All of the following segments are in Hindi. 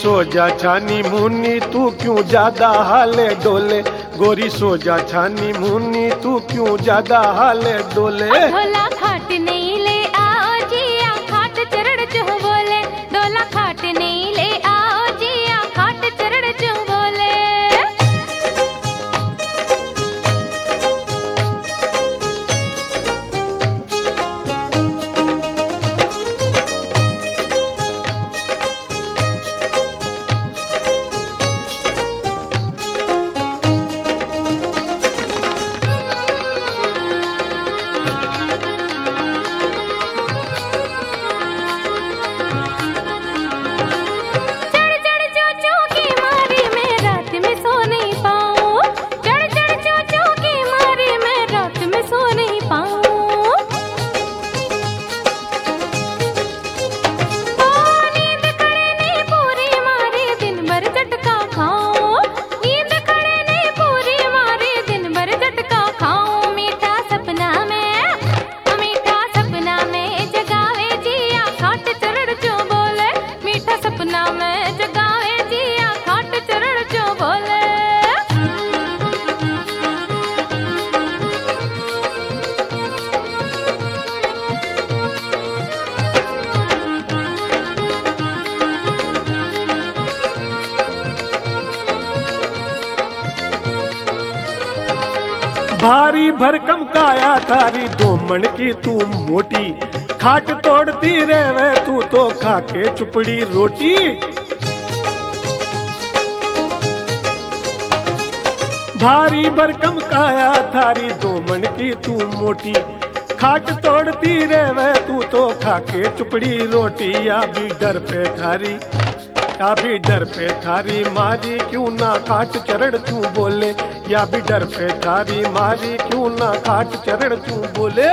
सो जा छानी मुन्नी तू क्यों ज्यादा हाले डोले, गोरी सो जा छानी मुन्नी तू क्यों ज्यादा हाले डोले। ढोला खाट नहीं ले आओ जिया खाट चरण चुह बोले, ढोला खाट नहीं ले आओ जिया खाट चरण चुह बोले। भारी भरकम काया थारी दो मन की तू मोटी, खाट तोड़ती रेवे तू तो खाके चुपड़ी रोटी। भारी भरकम काया थारी दो मन की तू मोटी, खाट तोड़ती रेवे तू तो खाके चुपड़ी रोटी। या भी डर पे थारी, या भी डर पे थारी मारी क्यों ना खाट चरण तू बोले, या भी डर पे थारी मारी क्यों ना खाट चरण तू बोले।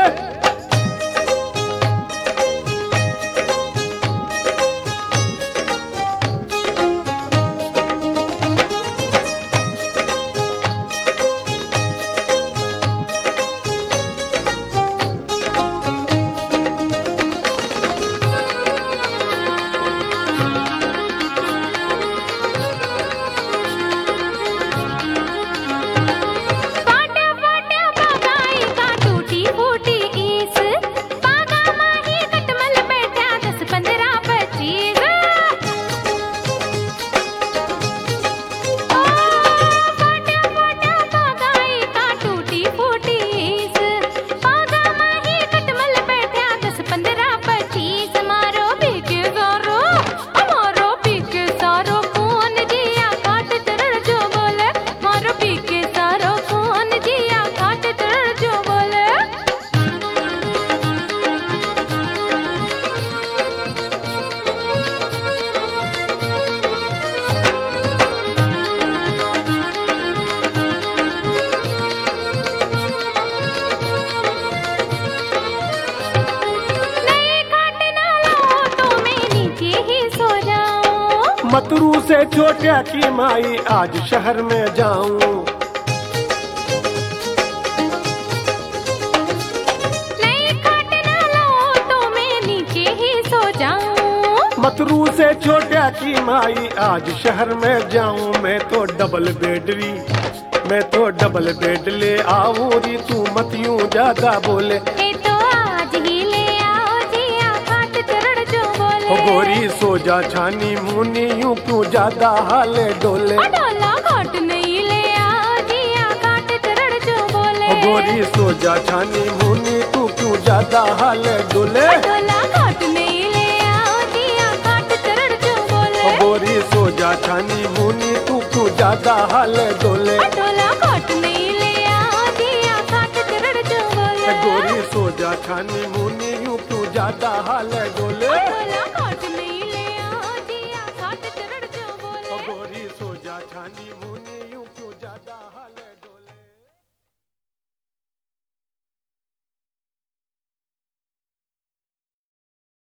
मतरू से छोटा की माई आज शहर में जाऊं, नहीं खाट ना लाओ तो मैं नीचे ही सो जाऊं। मतरू से छोटा की माई आज शहर में जाऊं। मैं तो डबल बेडरी, मैं तो डबल बेड ले आऊं री तू मत यूं ज्यादा बोले। तो आज ही ले आओ जिया खाट चरण जो बोले। गोरी सो जा छानी मुन्नी यूं क्यों ज्यादा हाले डोले। ढोला खाट नहीं ले आओ जिया खाट चरण जो बोले। गोरी सो जा छानी मुन्नी तू क्यों ज्यादा हाले डोले। ढोला खाट नहीं ले आओ जिया खाट चरण जो बोले। गोरी सो जा छानी मुन्नी तू क्यों ज्यादा हाले डोले। ढोला खाट नहीं ले आओ जिया खाट चरण जो बोले। गोरी सो जा छानी मुन्नी यूं क्यों ज्यादा हाले डोले।